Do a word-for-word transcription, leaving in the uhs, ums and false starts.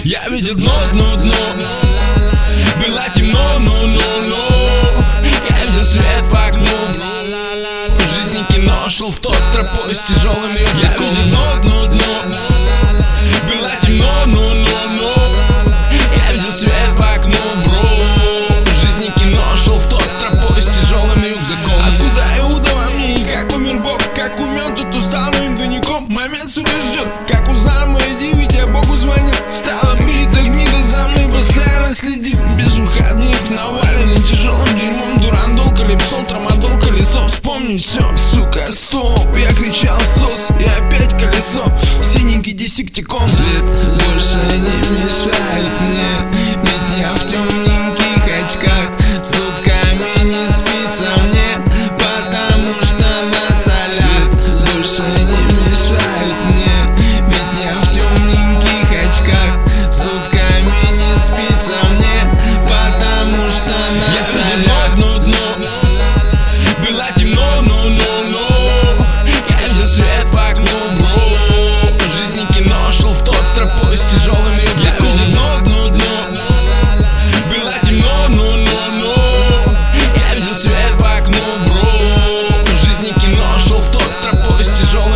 Я видел дно, дно, дно. Было темно, но, но, но я видел свет в окно. В жизни кино, шел в топ тропой с тяжелым рюкзаком. Я видел дно, дно, дно. Было темно, но, но, но я видел свет в окно, бро. В жизни кино, шел в топ тропой с тяжелым рюкзаком. Откуда Иуда во мне и как умер Бог? Как умен, тут устал моим двойником. Момент суда ждет, как узнал мой девять, я Богу звонил. Стало будет так гнида за мной, постоянно следит. Без выходных, наваленный тяжелым дерьмом. Дурандол, калипсол, трамадол, колесо. Вспомнить все, сука, стоп. Я кричал сос, и опять колесо. Синенький десектикон. Свет больше не мешает мне, ведь я в темненьких очках. Сутками не спится мне, потому что на солях. Свет больше не мешает мне, ведь я в темненьких очках. Сутками не спится мне, потому что на солях. Дно, дно, дно. Было темно, но, но, но я видел свет в окно, бро. В жизни кино, шел в топ тропой с тяжелым рюкзаком. Я видел дно, дно, дно. Было темно, но, но, но я видел свет в окно, бро. В жизни кино, шел в топ тропой с тяжелым